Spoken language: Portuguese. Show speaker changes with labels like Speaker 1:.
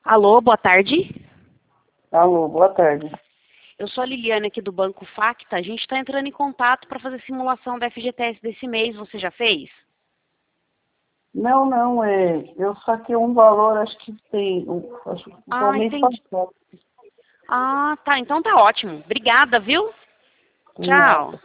Speaker 1: Alô, boa tarde.
Speaker 2: Alô, boa tarde.
Speaker 1: Eu sou a Liliane aqui do Banco Facta. A gente está entrando em contato para fazer simulação da FGTS desse mês. Você já fez?
Speaker 2: Não, eu saquei um valor, acho que tem, acho que foi o mês
Speaker 1: Entendi.
Speaker 2: passado.
Speaker 1: Tá. Então tá ótimo. Obrigada, viu?
Speaker 2: Nada.
Speaker 1: Tchau.